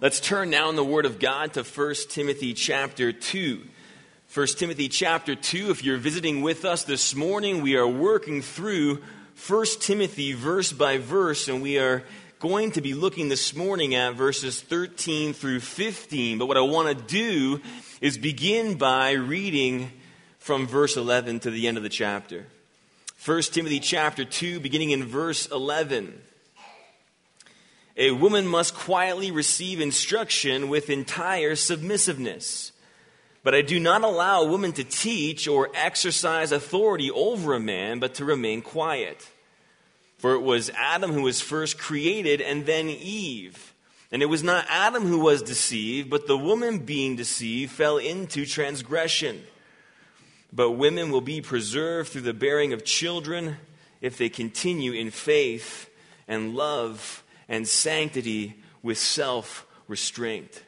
Let's turn now in the Word of God to 1 Timothy chapter 2. 1 Timothy chapter 2, if you're visiting with us this morning, we are working through 1 Timothy verse by verse, and we are going to be looking this morning at verses 13 through 15. But what I want to do is begin by reading from verse 11 to the end of the chapter. 1 Timothy chapter 2, beginning in verse 11. A woman must quietly receive instruction with entire submissiveness. But I do not allow a woman to teach or exercise authority over a man, but to remain quiet. For it was Adam who was first created, and then Eve. And it was not Adam who was deceived, but the woman being deceived fell into transgression. But women will be preserved through the bearing of children if they continue in faith and love and sanctity with self-restraint.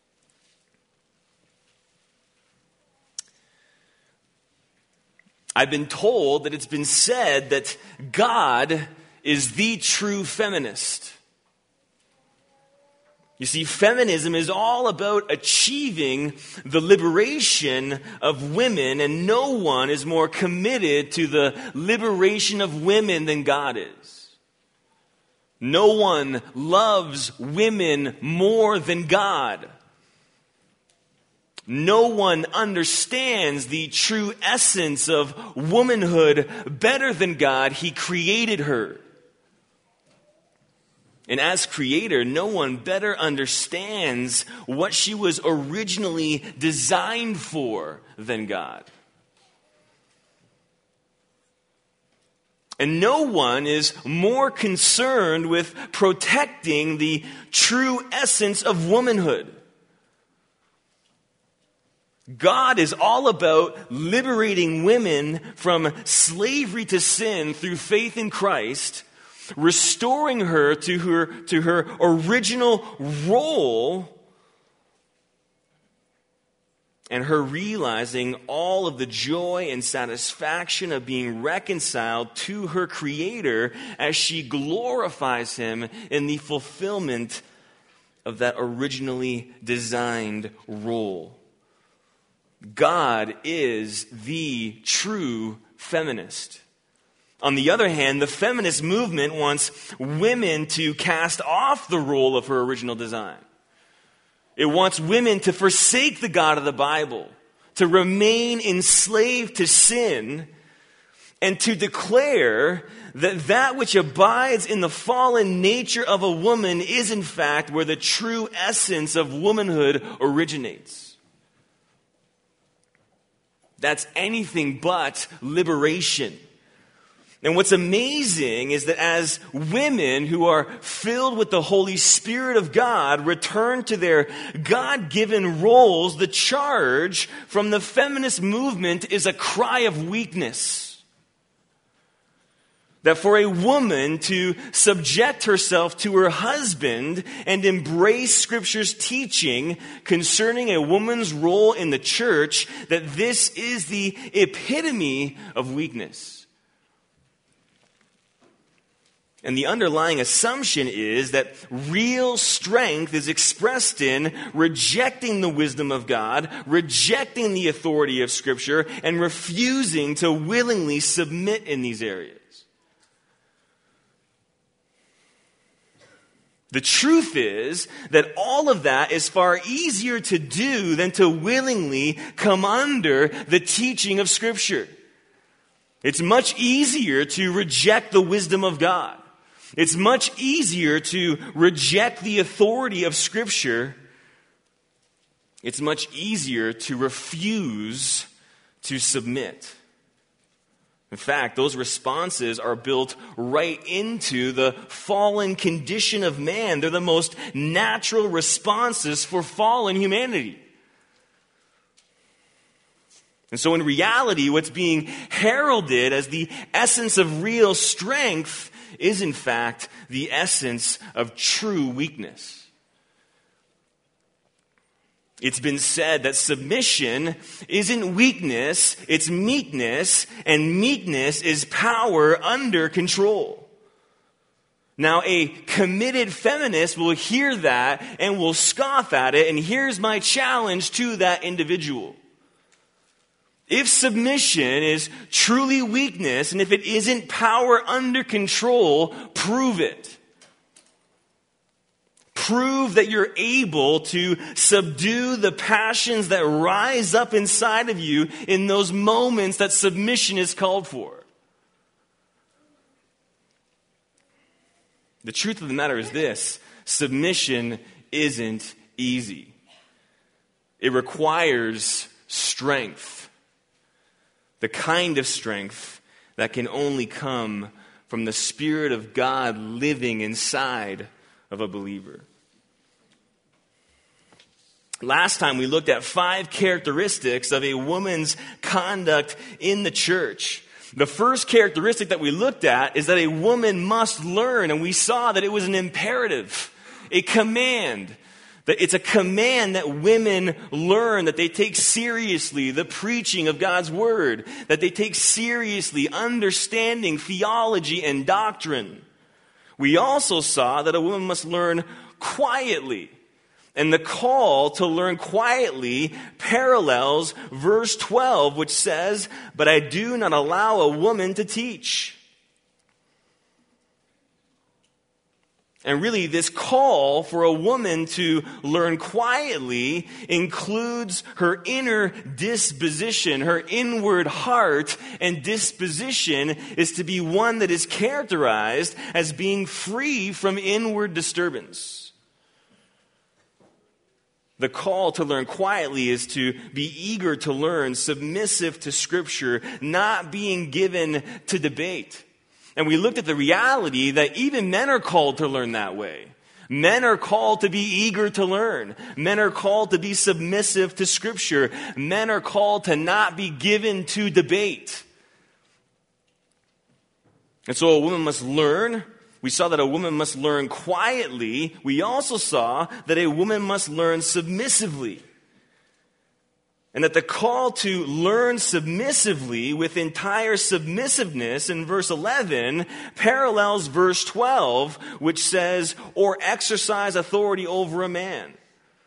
I've been told that it's been said that God is the true feminist. You see, feminism is all about achieving the liberation of women, and no one is more committed to the liberation of women than God is. No one loves women more than God. No one understands the true essence of womanhood better than God. He created her. And as creator, no one better understands what she was originally designed for than God. And no one is more concerned with protecting the true essence of womanhood. God is all about liberating women from slavery to sin through faith in Christ, restoring her to her original role, and her realizing all of the joy and satisfaction of being reconciled to her Creator as she glorifies Him in the fulfillment of that originally designed role. God is the true feminist. On the other hand, the feminist movement wants women to cast off the role of her original design. It wants women to forsake the God of the Bible, to remain enslaved to sin, and to declare that that which abides in the fallen nature of a woman is in fact where the true essence of womanhood originates. That's anything but liberation. And what's amazing is that as women who are filled with the Holy Spirit of God return to their God-given roles, the charge from the feminist movement is a cry of weakness. That for a woman to subject herself to her husband and embrace Scripture's teaching concerning a woman's role in the church, that this is the epitome of weakness. And the underlying assumption is that real strength is expressed in rejecting the wisdom of God, rejecting the authority of Scripture, and refusing to willingly submit in these areas. The truth is that all of that is far easier to do than to willingly come under the teaching of Scripture. It's much easier to reject the wisdom of God. It's much easier to reject the authority of Scripture. It's much easier to refuse to submit. In fact, those responses are built right into the fallen condition of man. They're the most natural responses for fallen humanity. And so in reality, what's being heralded as the essence of real strength is in fact the essence of true weakness. It's been said that submission isn't weakness, it's meekness, and meekness is power under control. Now, a committed feminist will hear that and will scoff at it, and here's my challenge to that individual. If submission is truly weakness, and if it isn't power under control, prove it. Prove that you're able to subdue the passions that rise up inside of you in those moments that submission is called for. The truth of the matter is this: submission isn't easy. It requires strength. The kind of strength that can only come from the Spirit of God living inside of a believer. Last time we looked at 5 characteristics of a woman's conduct in the church. The first characteristic that we looked at is that a woman must learn, and we saw that it was an imperative, a command. That it's a command that women learn, that they take seriously the preaching of God's word, that they take seriously understanding theology and doctrine. We also saw that a woman must learn quietly. And the call to learn quietly parallels verse 12, which says, "But I do not allow a woman to teach." And really, this call for a woman to learn quietly includes her inner disposition. Her inward heart and disposition is to be one that is characterized as being free from inward disturbance. The call to learn quietly is to be eager to learn, submissive to Scripture, not being given to debate. And we looked at the reality that even men are called to learn that way. Men are called to be eager to learn. Men are called to be submissive to Scripture. Men are called to not be given to debate. And so a woman must learn. We saw that a woman must learn quietly. We also saw that a woman must learn submissively. And that the call to learn submissively with entire submissiveness in verse 11 parallels verse 12, which says, "Or exercise authority over a man."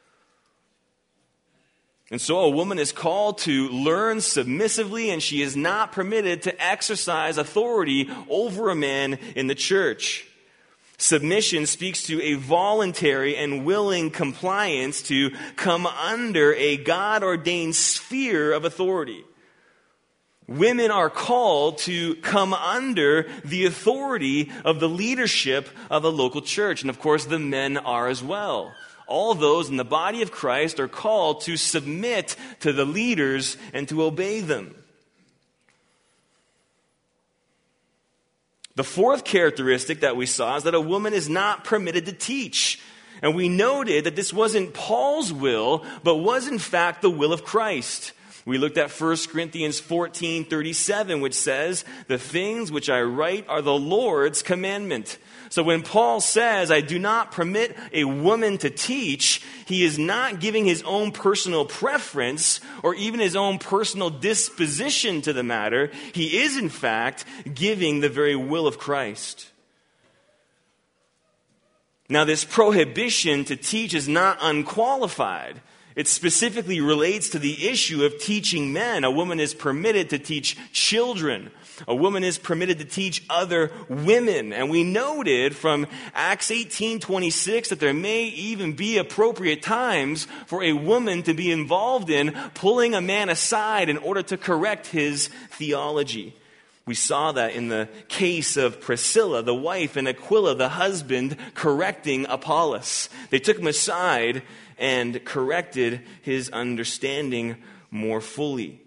And so a woman is called to learn submissively, and she is not permitted to exercise authority over a man in the church. Submission speaks to a voluntary and willing compliance to come under a God-ordained sphere of authority. Women are called to come under the authority of the leadership of a local church. And of course, the men are as well. All those in the body of Christ are called to submit to the leaders and to obey them. The fourth characteristic that we saw is that a woman is not permitted to teach. And we noted that this wasn't Paul's will, but was in fact the will of Christ. We looked at 1 Corinthians 14:37, which says, "The things which I write are the Lord's commandment." So when Paul says, "I do not permit a woman to teach," he is not giving his own personal preference or even his own personal disposition to the matter. He is, in fact, giving the very will of Christ. Now, this prohibition to teach is not unqualified. It specifically relates to the issue of teaching men. A woman is permitted to teach children. A woman is permitted to teach other women. And we noted from Acts 18:26 that there may even be appropriate times for a woman to be involved in pulling a man aside in order to correct his theology. We saw that in the case of Priscilla, the wife, and Aquila, the husband, correcting Apollos. They took him aside and corrected his understanding more fully.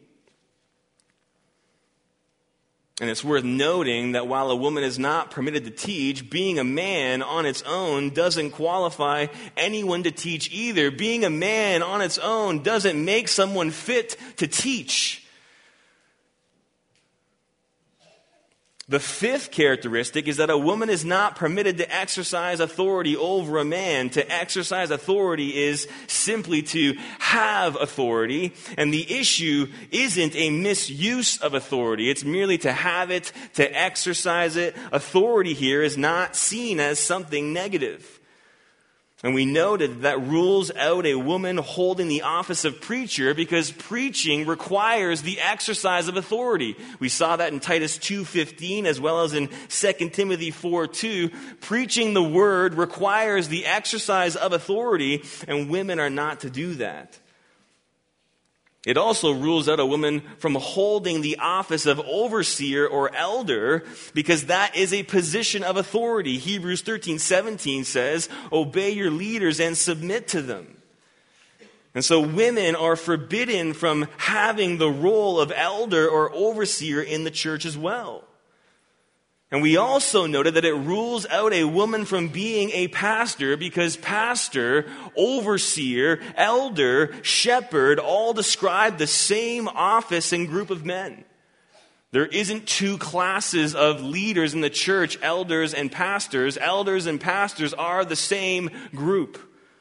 And it's worth noting that while a woman is not permitted to teach, being a man on its own doesn't qualify anyone to teach either. Being a man on its own doesn't make someone fit to teach. The fifth characteristic is that a woman is not permitted to exercise authority over a man. To exercise authority is simply to have authority, and the issue isn't a misuse of authority. It's merely to have it, to exercise it. Authority here is not seen as something negative. And we noted that rules out a woman holding the office of preacher because preaching requires the exercise of authority. We saw that in Titus 2:15 as well as in 2 Timothy 4:2. Preaching the word requires the exercise of authority, and women are not to do that. It also rules out a woman from holding the office of overseer or elder because that is a position of authority. Hebrews 13:17 says, "Obey your leaders and submit to them." And so women are forbidden from having the role of elder or overseer in the church as well. And we also noted that it rules out a woman from being a pastor because pastor, overseer, elder, shepherd all describe the same office and group of men. There isn't two classes of leaders in the church, elders and pastors. Elders and pastors are the same group.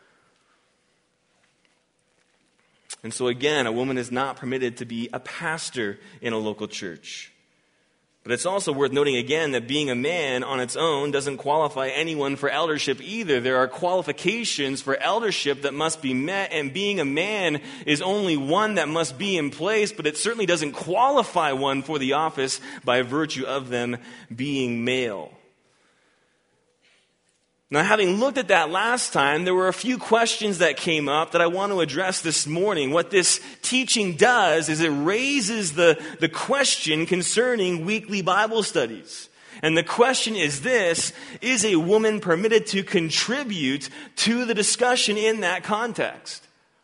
And so again, a woman is not permitted to be a pastor in a local church. But it's also worth noting again that being a man on its own doesn't qualify anyone for eldership either. There are qualifications for eldership that must be met, and being a man is only one that must be in place, but it certainly doesn't qualify one for the office by virtue of them being male. Now, having looked at that last time, there were a few questions that came up that I want to address this morning. What this teaching does is it raises the question concerning weekly Bible studies. And the question is this: is a woman permitted to contribute to the discussion in that context?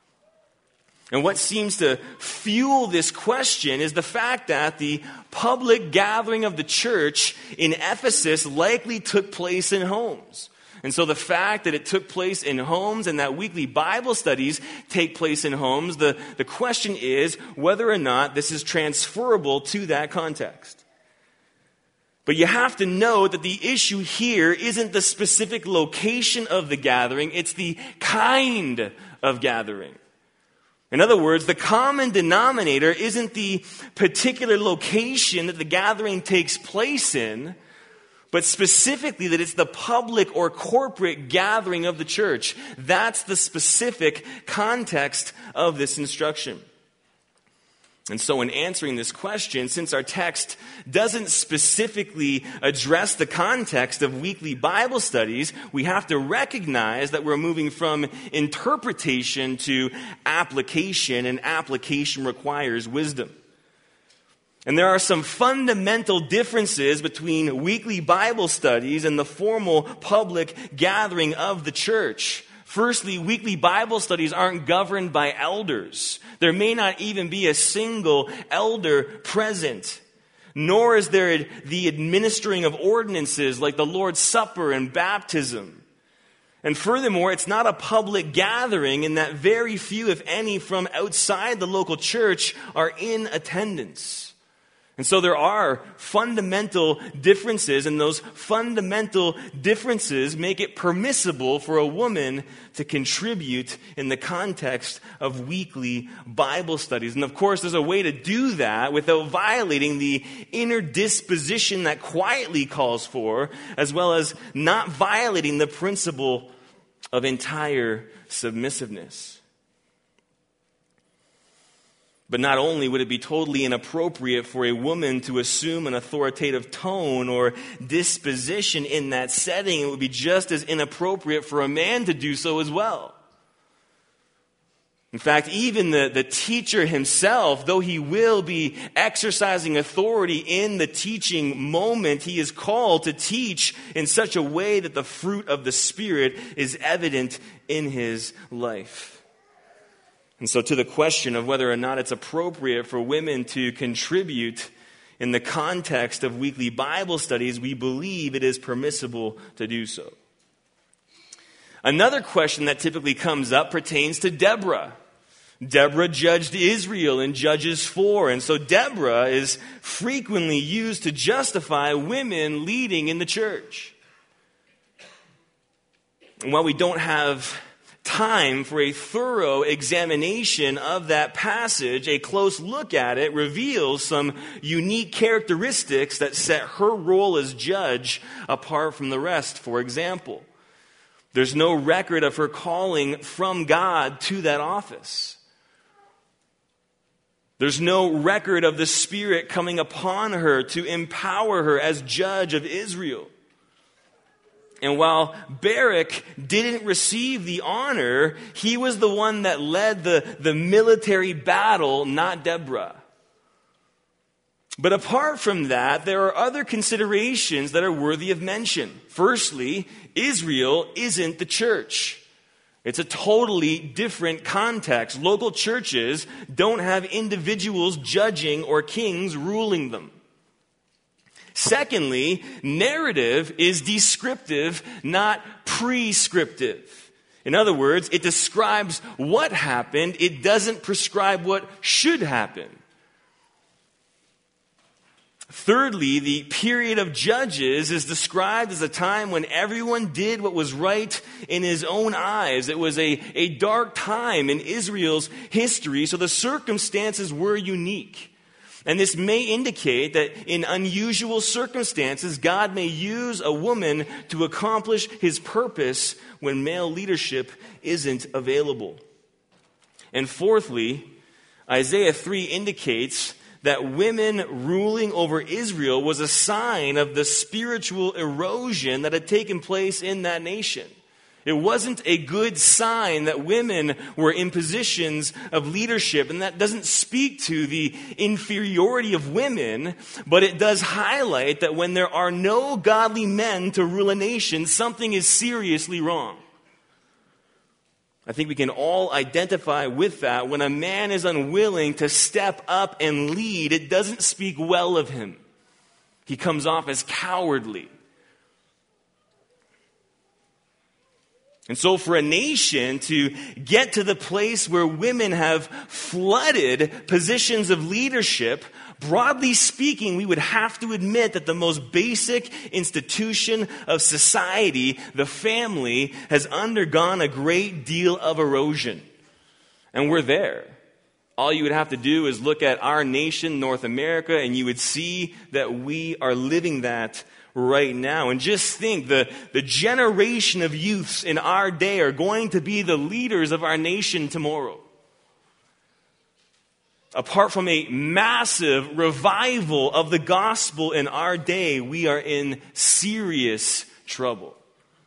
And what seems to fuel this question is the fact that the public gathering of the church in Ephesus likely took place in homes. And so the fact that it took place in homes and that weekly Bible studies take place in homes, the question is whether or not this is transferable to that context. But you have to know that the issue here isn't the specific location of the gathering, it's the kind of gathering. In other words, the common denominator isn't the particular location that the gathering takes place in, but specifically that it's the public or corporate gathering of the church. That's the specific context of this instruction. And so in answering this question, since our text doesn't specifically address the context of weekly Bible studies, we have to recognize that we're moving from interpretation to application, and application requires wisdom. And there are some fundamental differences between weekly Bible studies and the formal public gathering of the church. Firstly, weekly Bible studies aren't governed by elders. There may not even be a single elder present. Nor is there the administering of ordinances like the Lord's Supper and baptism. And furthermore, it's not a public gathering in that very few, if any, from outside the local church are in attendance. And so there are fundamental differences, and those fundamental differences make it permissible for a woman to contribute in the context of weekly Bible studies. And of course, there's a way to do that without violating the inner disposition that quietly calls for, as well as not violating the principle of entire submissiveness. But not only would it be totally inappropriate for a woman to assume an authoritative tone or disposition in that setting, it would be just as inappropriate for a man to do so as well. In fact, even the teacher himself, though he will be exercising authority in the teaching moment, he is called to teach in such a way that the fruit of the Spirit is evident in his life. And so to the question of whether or not it's appropriate for women to contribute in the context of weekly Bible studies, we believe it is permissible to do so. Another question that typically comes up pertains to Deborah. Deborah judged Israel in Judges 4, and so Deborah is frequently used to justify women leading in the church. And while we don't have time for a thorough examination of that passage, a close look at it reveals some unique characteristics that set her role as judge apart from the rest. For example, there's no record of her calling from God to that office. There's no record of the Spirit coming upon her to empower her as judge of Israel. And while Barak didn't receive the honor, he was the one that led the military battle, not Deborah. But apart from that, there are other considerations that are worthy of mention. Firstly, Israel isn't the church. It's a totally different context. Local churches don't have individuals judging or kings ruling them. Secondly, narrative is descriptive, not prescriptive. In other words, it describes what happened. It doesn't prescribe what should happen. Thirdly, the period of Judges is described as a time when everyone did what was right in his own eyes. It was a dark time in Israel's history, so the circumstances were unique. And this may indicate that in unusual circumstances, God may use a woman to accomplish his purpose when male leadership isn't available. And fourthly, Isaiah 3 indicates that women ruling over Israel was a sign of the spiritual erosion that had taken place in that nation. It wasn't a good sign that women were in positions of leadership, and that doesn't speak to the inferiority of women, but it does highlight that when there are no godly men to rule a nation, something is seriously wrong. I think we can all identify with that. When a man is unwilling to step up and lead, it doesn't speak well of him. He comes off as cowardly. And so for a nation to get to the place where women have flooded positions of leadership, broadly speaking, we would have to admit that the most basic institution of society, the family, has undergone a great deal of erosion. And we're there. All you would have to do is look at our nation, North America, and you would see that we are living that right now. And just think, the generation of youths in our day are going to be the leaders of our nation tomorrow. Apart from a massive revival of the gospel in our day, we are in serious trouble.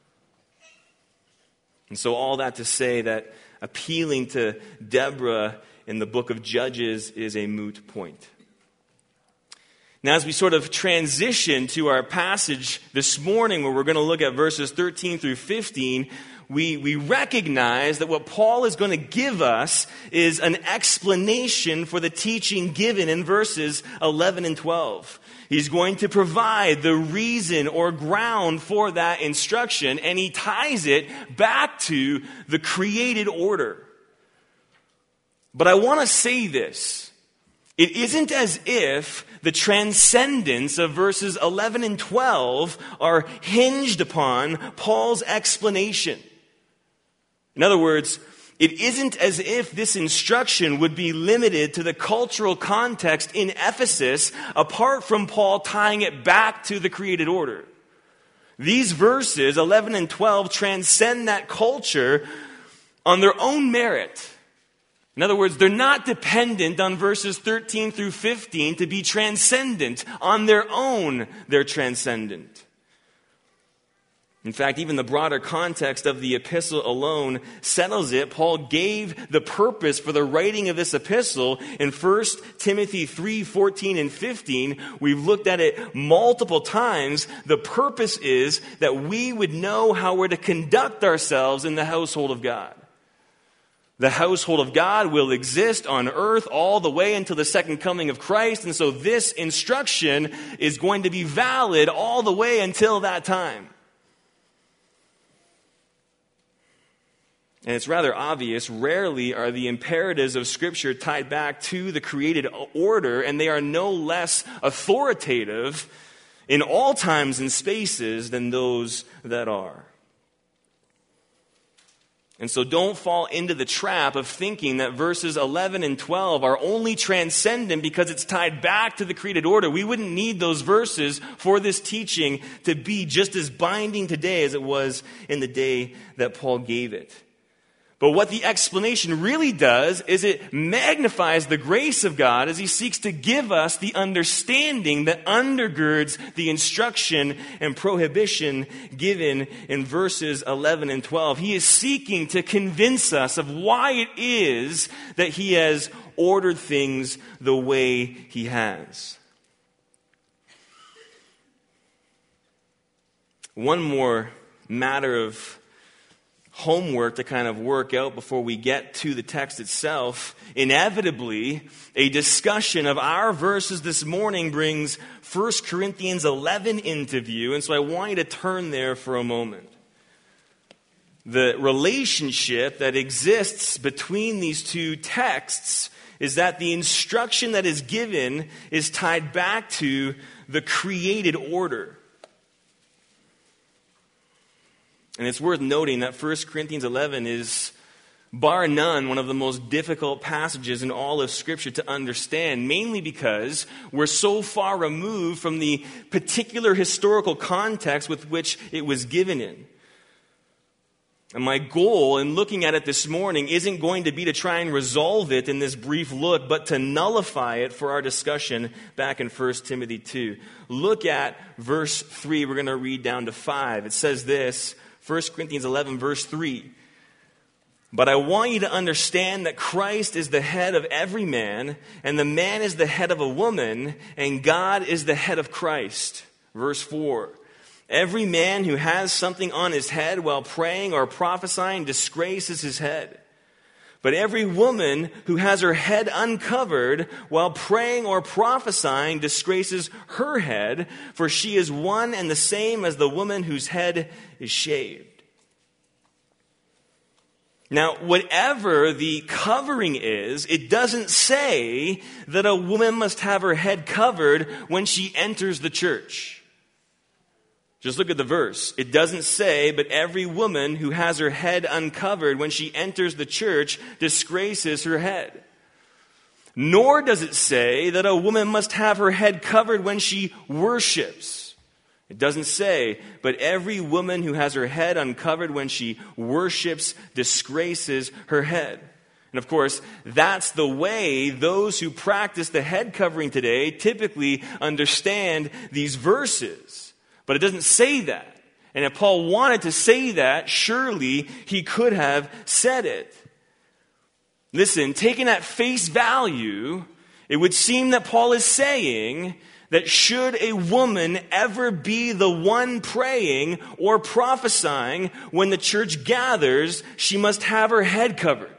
And so all that to say that appealing to Deborah in the book of Judges is a moot point. Now, as we sort of transition to our passage this morning, where we're going to look at verses 13 through 15, we recognize that what Paul is going to give us is an explanation for the teaching given in verses 11 and 12. He's going to provide the reason or ground for that instruction, and he ties it back to the created order. But I want to say this. It isn't as if the transcendence of verses 11 and 12 are hinged upon Paul's explanation. In other words, it isn't as if this instruction would be limited to the cultural context in Ephesus apart from Paul tying it back to the created order. These verses, 11 and 12, transcend that culture on their own merit. In other words, they're not dependent on verses 13 through 15 to be transcendent. On their own, they're transcendent. In fact, even the broader context of the epistle alone settles it. Paul gave the purpose for the writing of this epistle in 1 Timothy 3, 14 and 15. We've looked at it multiple times. The purpose is that we would know how we're to conduct ourselves in the household of God. The household of God will exist on earth all the way until the second coming of Christ. And so this instruction is going to be valid all the way until that time. And it's rather obvious, rarely are the imperatives of Scripture tied back to the created order, and they are no less authoritative in all times and spaces than those that are. And so don't fall into the trap of thinking that verses 11 and 12 are only transcendent because it's tied back to the created order. We wouldn't need those verses for this teaching to be just as binding today as it was in the day that Paul gave it. But what the explanation really does is it magnifies the grace of God as he seeks to give us the understanding that undergirds the instruction and prohibition given in verses 11 and 12. He is seeking to convince us of why it is that he has ordered things the way he has. One more matter of homework to kind of work out before we get to the text itself. Inevitably, a discussion of our verses this morning brings 1 Corinthians 11 into view, and so I want you to turn there for a moment. The relationship that exists between these two texts is that the instruction that is given is tied back to the created order. And it's worth noting that 1 Corinthians 11 is, bar none, one of the most difficult passages in all of Scripture to understand, mainly because we're so far removed from the particular historical context with which it was given in. And my goal in looking at it this morning isn't going to be to try and resolve it in this brief look, but to nullify it for our discussion back in 1 Timothy 2. Look at verse 3. We're going to read down to 5. It says this, 1 Corinthians 11, verse 3. But I want you to understand that Christ is the head of every man, and the man is the head of a woman, and God is the head of Christ. Verse 4. Every man who has something on his head while praying or prophesying disgraces his head. But every woman who has her head uncovered while praying or prophesying disgraces her head, for she is one and the same as the woman whose head is shaved. Now, whatever the covering is, it doesn't say that a woman must have her head covered when she enters the church. Just look at the verse. It doesn't say, but every woman who has her head uncovered when she enters the church disgraces her head. Nor does it say that a woman must have her head covered when she worships. It doesn't say, but every woman who has her head uncovered when she worships disgraces her head. And of course, that's the way those who practice the head covering today typically understand these verses. But it doesn't say that. And if Paul wanted to say that, surely he could have said it. Listen, taken at face value, it would seem that Paul is saying that should a woman ever be the one praying or prophesying when the church gathers, she must have her head covered.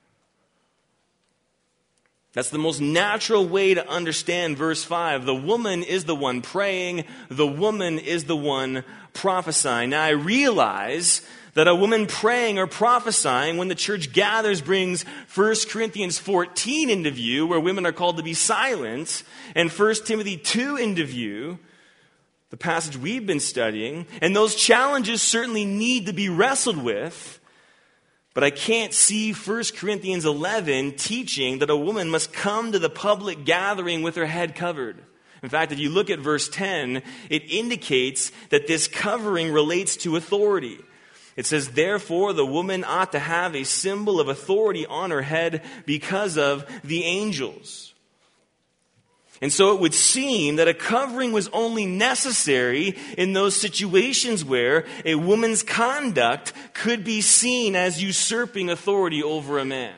That's the most natural way to understand verse 5. The woman is the one praying. The woman is the one prophesying. Now, I realize that a woman praying or prophesying when the church gathers brings 1 Corinthians 14 into view, where women are called to be silent, and 1 Timothy 2 into view, the passage we've been studying. And those challenges certainly need to be wrestled with. But I can't see 1 Corinthians 11 teaching that a woman must come to the public gathering with her head covered. In fact, if you look at verse 10, it indicates that this covering relates to authority. It says, therefore, the woman ought to have a symbol of authority on her head because of the angels. And so it would seem that a covering was only necessary in those situations where a woman's conduct could be seen as usurping authority over a man.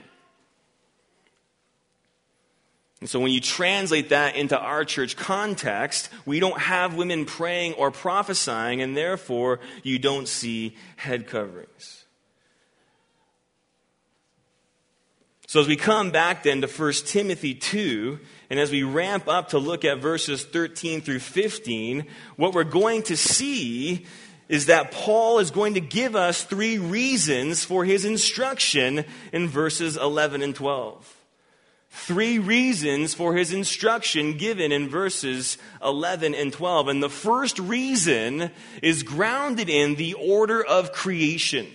And so when you translate that into our church context, we don't have women praying or prophesying, and therefore you don't see head coverings. So as we come back then to 1 Timothy 2, and as we ramp up to look at verses 13 through 15, what we're going to see is that Paul is going to give us 3 reasons for his instruction in verses 11 and 12. 3 reasons for his instruction given in verses 11 and 12. And the first reason is grounded in the order of creation.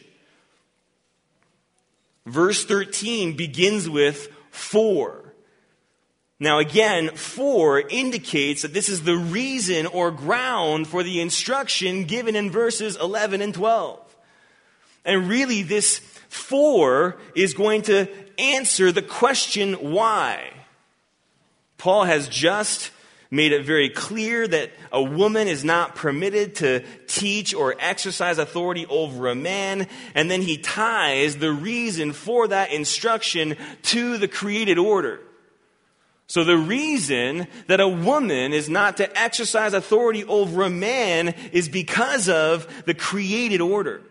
Verse 13 begins with "for." Now again, "for" indicates that this is the reason or ground for the instruction given in verses 11 and 12. And really this "for" is going to answer the question why. Paul has just made it very clear that a woman is not permitted to teach or exercise authority over a man, and then he ties the reason for that instruction to the created order. So the reason that a woman is not to exercise authority over a man is because of the created order.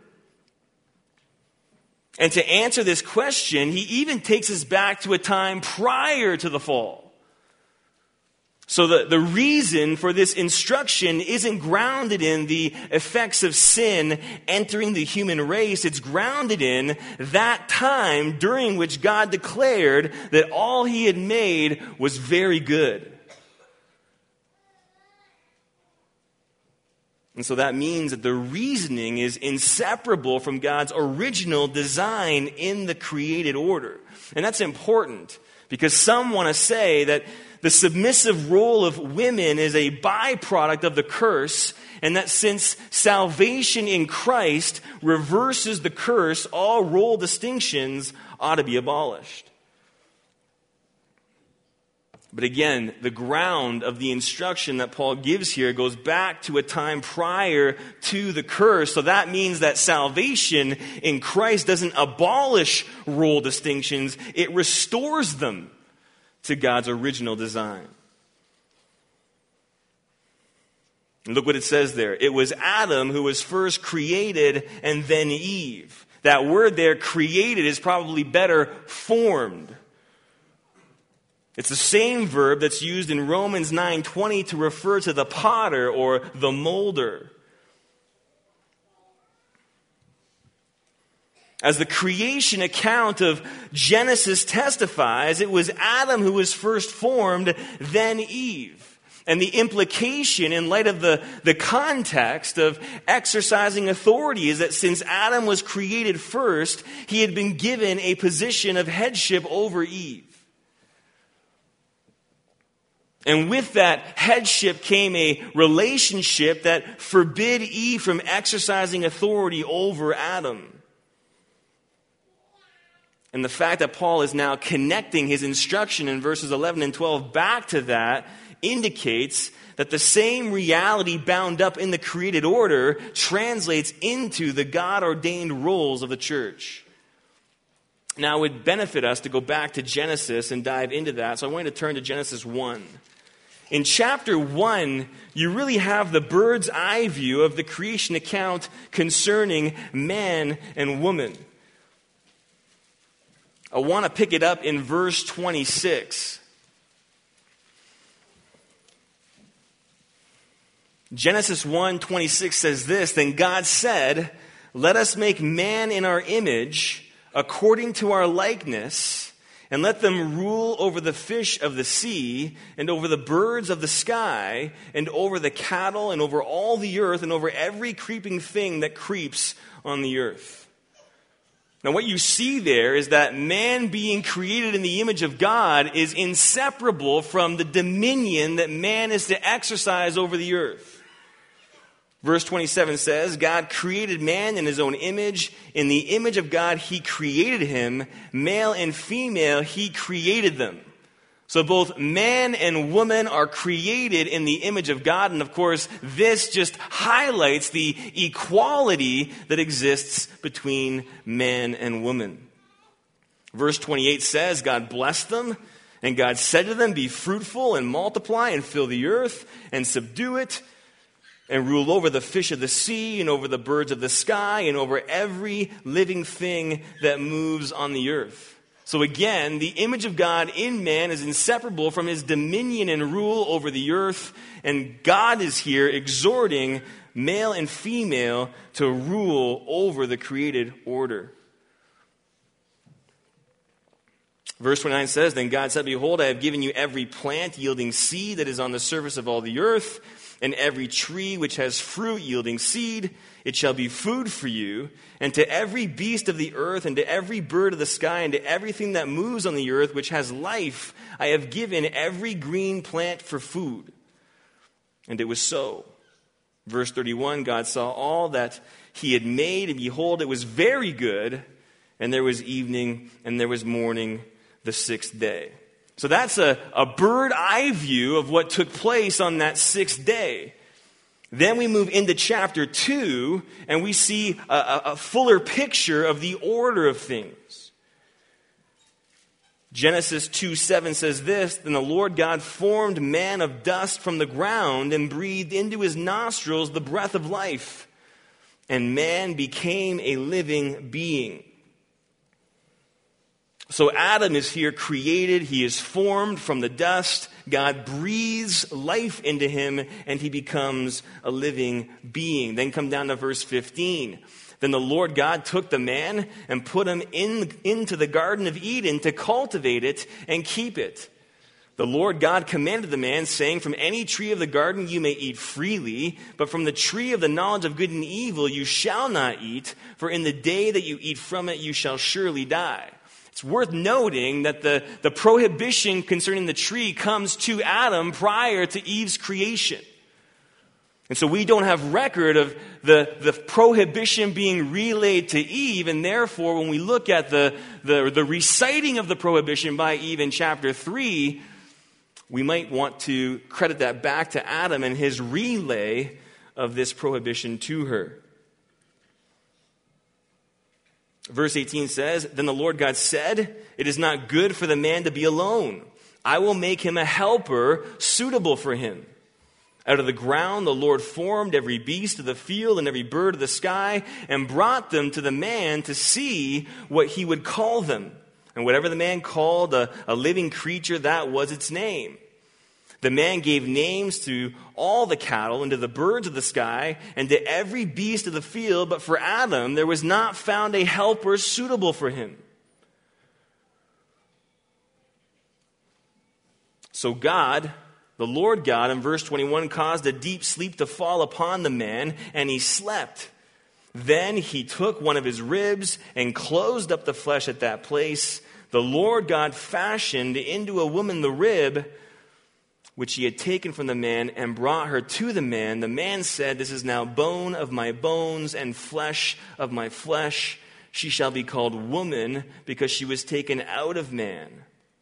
And to answer this question, he even takes us back to a time prior to the fall. So the reason for this instruction isn't grounded in the effects of sin entering the human race. It's grounded in that time during which God declared that all he had made was very good. And so that means that the reasoning is inseparable from God's original design in the created order. And that's important because some want to say that the submissive role of women is a byproduct of the curse, and that since salvation in Christ reverses the curse, all role distinctions ought to be abolished. But again, the ground of the instruction that Paul gives here goes back to a time prior to the curse. So that means that salvation in Christ doesn't abolish role distinctions, it restores them to God's original design. And look what it says there. It was Adam who was first created and then Eve. That word there, created, is probably better formed. It's the same verb that's used in Romans 9:20 to refer to the potter or the molder. As the creation account of Genesis testifies, it was Adam who was first formed, then Eve. And the implication in light of the context of exercising authority is that since Adam was created first, he had been given a position of headship over Eve. And with that headship came a relationship that forbid Eve from exercising authority over Adam. And the fact that Paul is now connecting his instruction in verses 11 and 12 back to that indicates that the same reality bound up in the created order translates into the God-ordained roles of the church. Now, it would benefit us to go back to Genesis and dive into that. So I want you to turn to Genesis 1. In chapter 1, you really have the bird's eye view of the creation account concerning man and woman. I want to pick it up in verse 26. Genesis 1:26 says this, "Then God said, 'Let us make man in our image, according to our likeness, and let them rule over the fish of the sea, and over the birds of the sky, and over the cattle, and over all the earth, and over every creeping thing that creeps on the earth.'" Now what you see there is that man being created in the image of God is inseparable from the dominion that man is to exercise over the earth. Verse 27 says, "God created man in his own image. In the image of God he created him. Male and female he created them." So both man and woman are created in the image of God. And of course, this just highlights the equality that exists between man and woman. Verse 28 says, "God blessed them, and God said to them, 'Be fruitful and multiply and fill the earth and subdue it, and rule over the fish of the sea and over the birds of the sky and over every living thing that moves on the earth.'" So again, the image of God in man is inseparable from his dominion and rule over the earth. And God is here exhorting male and female to rule over the created order. Verse 29 says, Then God said, Behold, I have given you every plant yielding seed that is on the surface of all the earth, and every tree which has fruit yielding seed. It shall be food for you. And to every beast of the earth, and to every bird of the sky, and to everything that moves on the earth which has life, I have given every green plant for food. And it was so. Verse 31, God saw all that he had made, and behold, it was very good. And there was evening, and there was morning, the sixth day. So that's a bird eye view of what took place on that sixth day. Then we move into chapter 2, and we see a fuller picture of the order of things. Genesis 2:7 says this, Then the Lord God formed man of dust from the ground and breathed into his nostrils the breath of life, and man became a living being. So Adam is here created. He is formed from the dust. God breathes life into him, and he becomes a living being. Then come down to verse 15. Then the Lord God took the man and put him into the Garden of Eden to cultivate it and keep it. The Lord God commanded the man, saying, From any tree of the garden you may eat freely, but from the tree of the knowledge of good and evil you shall not eat, for in the day that you eat from it you shall surely die. It's worth noting that the prohibition concerning the tree comes to Adam prior to Eve's creation. And so we don't have record of the prohibition being relayed to Eve, and therefore when we look at the reciting of the prohibition by Eve in chapter 3, we might want to credit that back to Adam and his relay of this prohibition to her. Verse 18 says, Then the Lord God said, It is not good for the man to be alone. I will make him a helper suitable for him. Out of the ground the Lord formed every beast of the field and every bird of the sky and brought them to the man to see what he would call them. And whatever the man called a living creature, that was its name. The man gave names to all the cattle and to the birds of the sky and to every beast of the field, but for Adam there was not found a helper suitable for him. So God, the Lord God, in verse 21, caused a deep sleep to fall upon the man, and he slept. Then he took one of his ribs and closed up the flesh at that place. The Lord God fashioned into a woman the rib which he had taken from the man, and brought her to the man. The man said, This is now bone of my bones and flesh of my flesh. She shall be called woman, because she was taken out of man.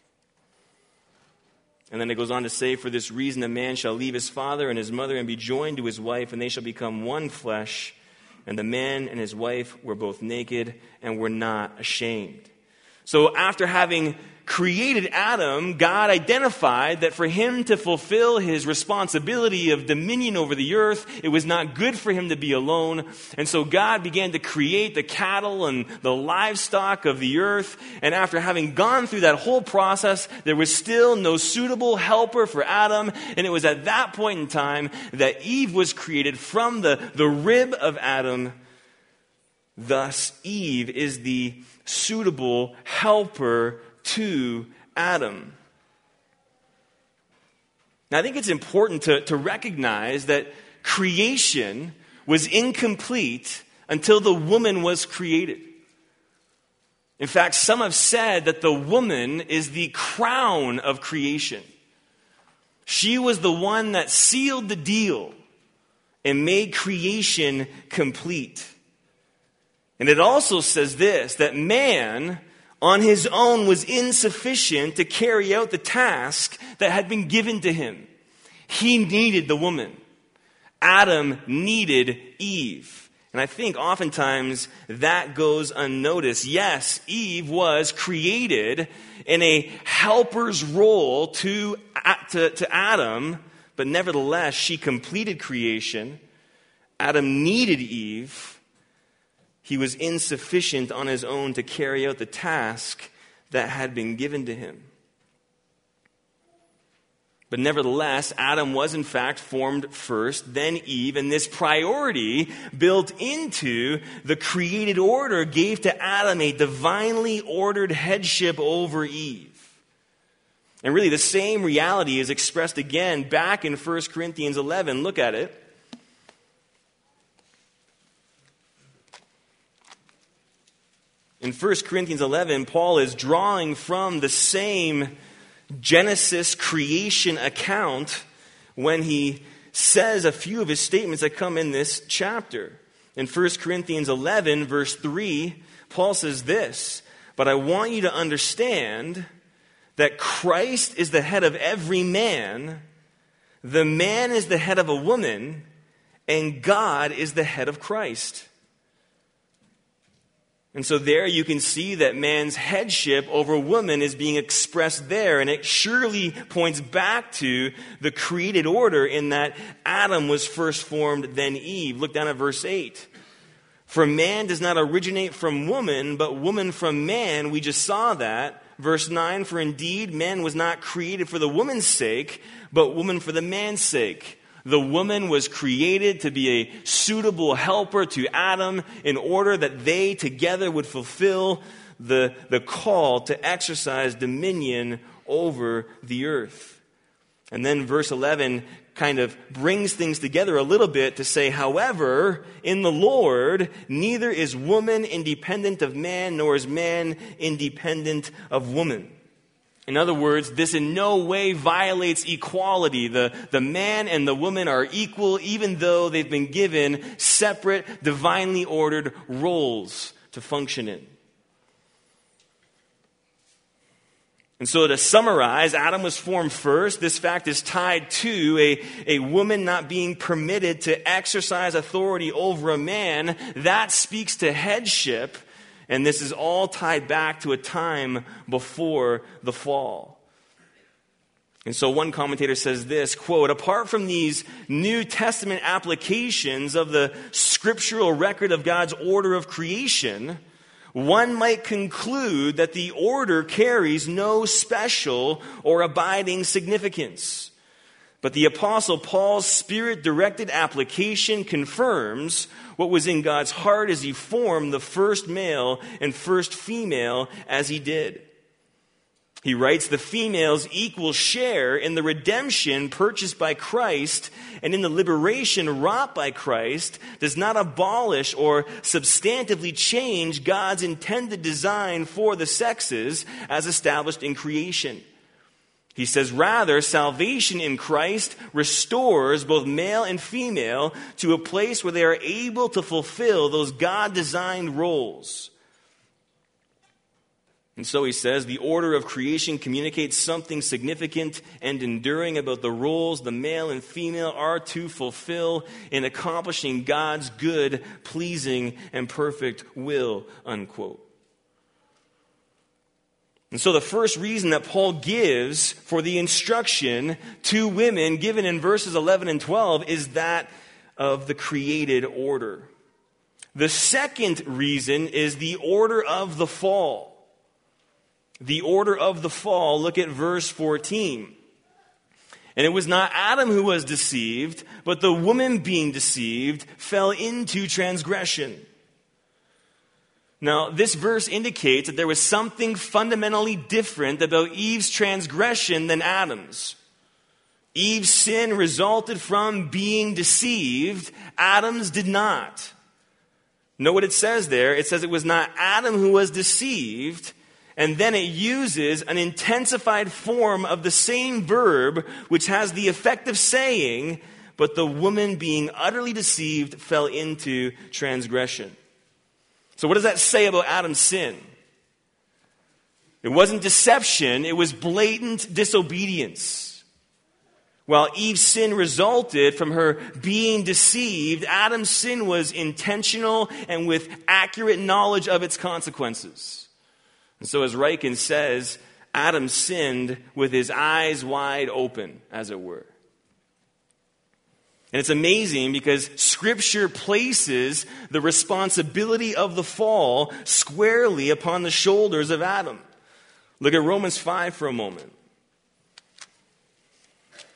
And then it goes on to say, For this reason a man shall leave his father and his mother and be joined to his wife, and they shall become one flesh. And the man and his wife were both naked and were not ashamed. So after having created Adam, God identified that for him to fulfill his responsibility of dominion over the earth, it was not good for him to be alone. And so God began to create the cattle and the livestock of the earth. And after having gone through that whole process, there was still no suitable helper for Adam. And it was at that point in time that Eve was created from the rib of Adam. Thus, Eve is the suitable helper to Adam. Now, I think it's important to recognize that creation was incomplete until the woman was created. In fact, some have said that the woman is the crown of creation. She was the one that sealed the deal and made creation complete. And it also says this, that man on his own was insufficient to carry out the task that had been given to him. He needed the woman. Adam needed Eve. And I think oftentimes that goes unnoticed. Yes, Eve was created in a helper's role to Adam, but nevertheless, she completed creation. Adam needed Eve. He was insufficient on his own to carry out the task that had been given to him. But nevertheless, Adam was in fact formed first, then Eve, and this priority built into the created order gave to Adam a divinely ordered headship over Eve. And really the same reality is expressed again back in 1 Corinthians 11. Look at it. In 1 Corinthians 11, Paul is drawing from the same Genesis creation account when he says a few of his statements that come in this chapter. In 1 Corinthians 11, verse 3, Paul says this, "But I want you to understand that Christ is the head of every man, the man is the head of a woman, and God is the head of Christ." And so there you can see that man's headship over woman is being expressed there. And it surely points back to the created order in that Adam was first formed, then Eve. Look down at verse 8. "For man does not originate from woman, but woman from man." We just saw that. Verse 9, "For indeed man was not created for the woman's sake, but woman for the man's sake." The woman was created to be a suitable helper to Adam in order that they together would fulfill the call to exercise dominion over the earth. And then verse 11 kind of brings things together a little bit to say, "However, in the Lord, neither is woman independent of man, nor is man independent of woman." In other words, this in no way violates equality. The man and the woman are equal, even though they've been given separate, divinely ordered roles to function in. And so to summarize, Adam was formed first. This fact is tied to a woman not being permitted to exercise authority over a man. That speaks to headship. And this is all tied back to a time before the fall. And so one commentator says this, quote, "Apart from these New Testament applications of the scriptural record of God's order of creation, one might conclude that the order carries no special or abiding significance. But the Apostle Paul's Spirit-directed application confirms what was in God's heart as he formed the first male and first female as he did. He writes, "The female's equal share in the redemption purchased by Christ and in the liberation wrought by Christ does not abolish or substantively change God's intended design for the sexes as established in creation." He says, "Rather, salvation in Christ restores both male and female to a place where they are able to fulfill those God-designed roles." And so he says, the order of creation communicates something significant and enduring about the roles the male and female are to fulfill in accomplishing God's good, pleasing, and perfect will, unquote. And so the first reason that Paul gives for the instruction to women given in verses 11 and 12 is that of the created order. The second reason is the order of the fall. The order of the fall, look at verse 14. "And it was not Adam who was deceived, but the woman being deceived fell into transgression." Now, this verse indicates that there was something fundamentally different about Eve's transgression than Adam's. Eve's sin resulted from being deceived. Adam's did not. Note what it says there. It says it was not Adam who was deceived, and then it uses an intensified form of the same verb, which has the effect of saying, "But the woman being utterly deceived fell into transgression." So what does that say about Adam's sin? It wasn't deception, it was blatant disobedience. While Eve's sin resulted from her being deceived, Adam's sin was intentional and with accurate knowledge of its consequences. And so as Ryken says, Adam sinned with his eyes wide open, as it were. And it's amazing because Scripture places the responsibility of the fall squarely upon the shoulders of Adam. Look at Romans 5 for a moment.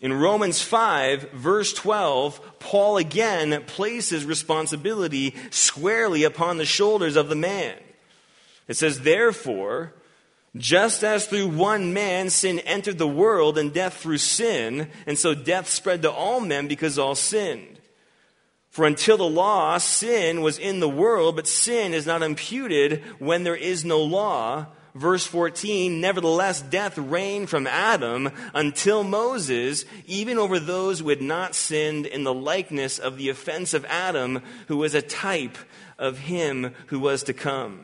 In Romans 5, verse 12, Paul again places responsibility squarely upon the shoulders of the man. It says, therefore, just as through one man sin entered the world, and death through sin, and so death spread to all men because all sinned. For until the law, sin was in the world, but sin is not imputed when there is no law. Verse 14, nevertheless, death reigned from Adam until Moses, even over those who had not sinned, in the likeness of the offense of Adam, who was a type of him who was to come.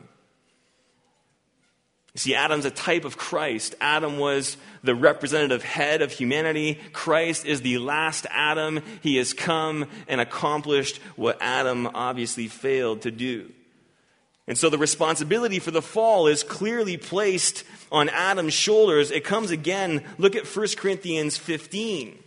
See, Adam's a type of Christ. Adam was the representative head of humanity. Christ is the last Adam. He has come and accomplished what Adam obviously failed to do. And so the responsibility for the fall is clearly placed on Adam's shoulders. It comes again. Look at 1 Corinthians 15.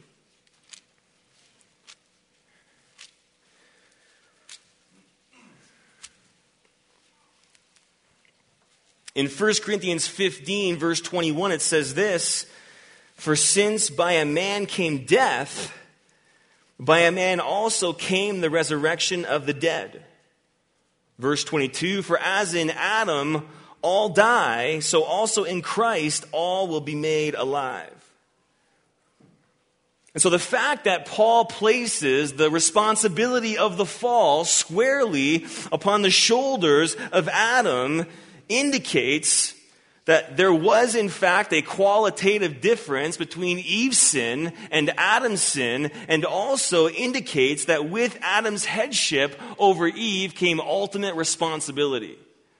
In 1 Corinthians 15, verse 21, it says this, for since by a man came death, by a man also came the resurrection of the dead. Verse 22, for as in Adam all die, so also in Christ all will be made alive. And so the fact that Paul places the responsibility of the fall squarely upon the shoulders of Adam indicates that there was, in fact, a qualitative difference between Eve's sin and Adam's sin, and also indicates that with Adam's headship over Eve came ultimate responsibility.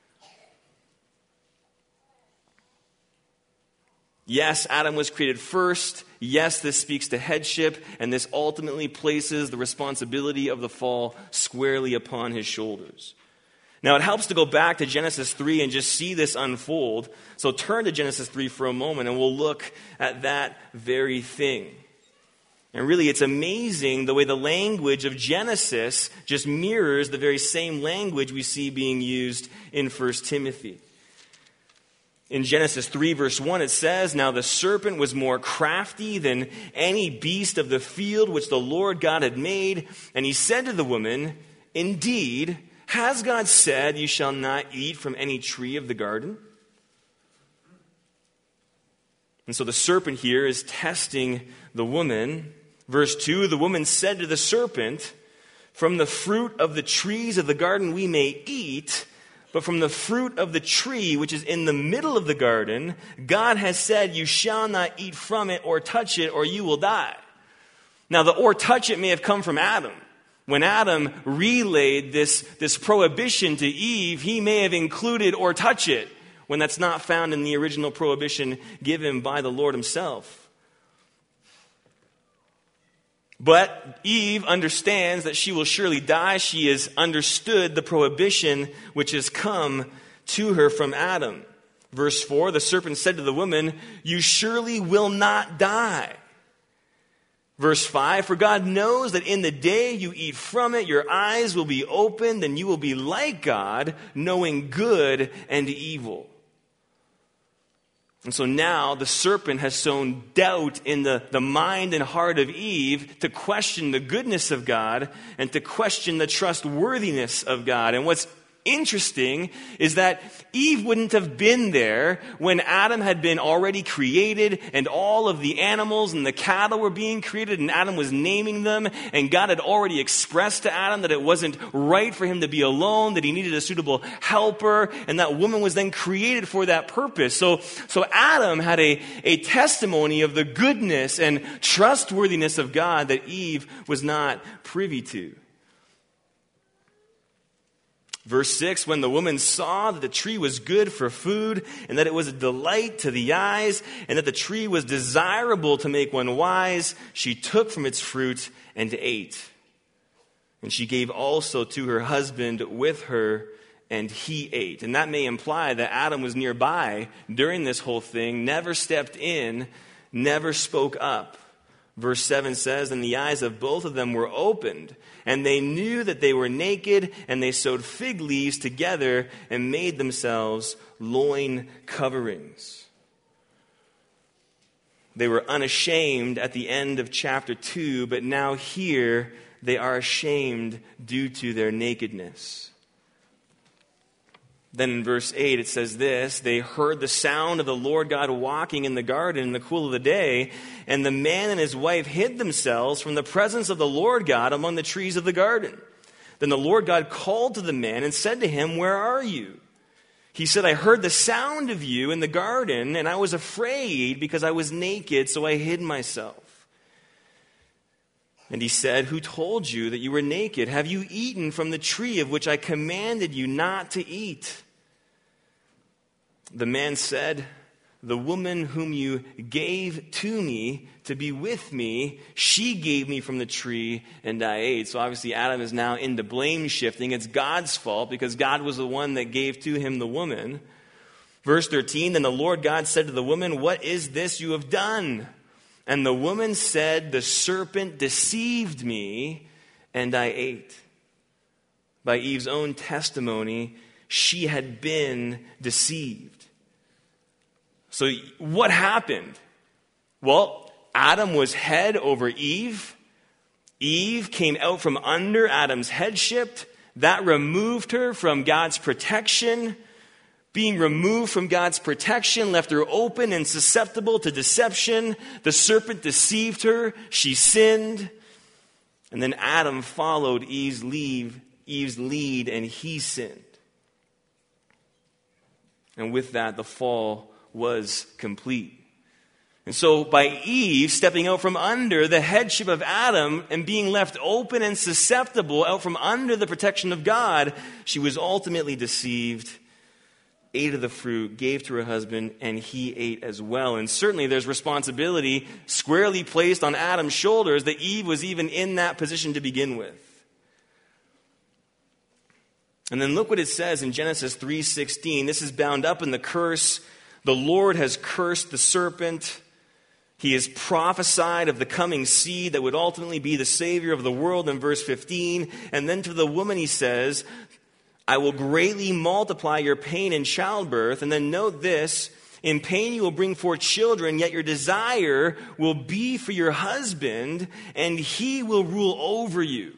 Yes, Adam was created first. Yes, this speaks to headship, and this ultimately places the responsibility of the fall squarely upon his shoulders. Now, it helps to go back to Genesis 3 and just see this unfold. So turn to Genesis 3 for a moment, and we'll look at that very thing. And really, it's amazing the way the language of Genesis just mirrors the very same language we see being used in 1 Timothy. In Genesis 3, verse 1, it says, now the serpent was more crafty than any beast of the field which the Lord God had made. And he said to the woman, indeed, has God said, you shall not eat from any tree of the garden? And so the serpent here is testing the woman. Verse 2, the woman said to the serpent, from the fruit of the trees of the garden we may eat, but from the fruit of the tree which is in the middle of the garden, God has said, you shall not eat from it or touch it, or you will die. Now, the or touch it may have come from Adam. When Adam relayed this prohibition to Eve, he may have included or touch it, when that's not found in the original prohibition given by the Lord himself. But Eve understands that she will surely die. She has understood the prohibition which has come to her from Adam. Verse 4, the serpent said to the woman, you surely will not die. Verse 5, for God knows that in the day you eat from it, your eyes will be opened, and you will be like God, knowing good and evil. And so now the serpent has sown doubt in the mind and heart of Eve to question the goodness of God and to question the trustworthiness of God. And what's interesting is that Eve wouldn't have been there when Adam had been already created and all of the animals and the cattle were being created and Adam was naming them, and God had already expressed to Adam that it wasn't right for him to be alone, that he needed a suitable helper, and that woman was then created for that purpose. So Adam had a testimony of the goodness and trustworthiness of God that Eve was not privy to. Verse 6, when the woman saw that the tree was good for food, and that it was a delight to the eyes, and that the tree was desirable to make one wise, she took from its fruit and ate. And she gave also to her husband with her, and he ate. And that may imply that Adam was nearby during this whole thing, never stepped in, never spoke up. Verse 7 says, and the eyes of both of them were opened, and they knew that they were naked, and they sewed fig leaves together and made themselves loin coverings. They were unashamed at the end of chapter 2, but now here they are ashamed due to their nakedness. Then in verse 8 it says this, they heard the sound of the Lord God walking in the garden in the cool of the day, and the man and his wife hid themselves from the presence of the Lord God among the trees of the garden. Then the Lord God called to the man and said to him, "Where are you?" He said, "I heard the sound of you in the garden, and I was afraid because I was naked, so I hid myself." And he said, "Who told you that you were naked? Have you eaten from the tree of which I commanded you not to eat?" The man said, "The woman whom you gave to me to be with me, she gave me from the tree and I ate." So obviously Adam is now into blame shifting. It's God's fault because God was the one that gave to him the woman. Verse 13, then the Lord God said to the woman, "What is this you have done?" And the woman said, "The serpent deceived me and I ate." By Eve's own testimony, she had been deceived. So what happened? Well, Adam was head over Eve. Eve came out from under Adam's headship. That removed her from God's protection. Being removed from God's protection left her open and susceptible to deception. The serpent deceived her. She sinned. And then Adam followed Eve's lead, and he sinned. And with that, the fall was complete. And so by Eve stepping out from under the headship of Adam and being left open and susceptible out from under the protection of God, she was ultimately deceived, ate of the fruit, gave to her husband, and he ate as well. And certainly there's responsibility squarely placed on Adam's shoulders that Eve was even in that position to begin with. And then look what it says in Genesis 3:16. This is bound up in the curse. The Lord has cursed the serpent. He has prophesied of the coming seed that would ultimately be the Savior of the world in verse 15. And then to the woman he says, "I will greatly multiply your pain in childbirth." And then note this, "In pain you will bring forth children, yet your desire will be for your husband, and he will rule over you."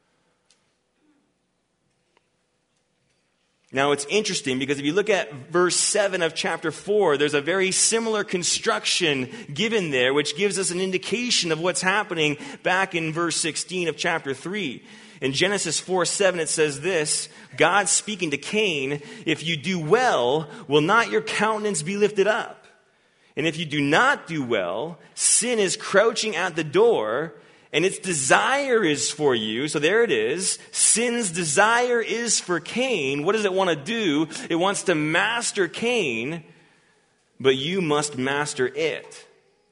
Now it's interesting because if you look at verse 7 of chapter 4, there's a very similar construction given there, which gives us an indication of what's happening back in verse 16 of chapter 3. In Genesis 4:7 it says this, God speaking to Cain, "If you do well, will not your countenance be lifted up? And if you do not do well, sin is crouching at the door, and its desire is for you." So there it is. Sin's desire is for Cain. What does it want to do? It wants to master Cain, but you must master it.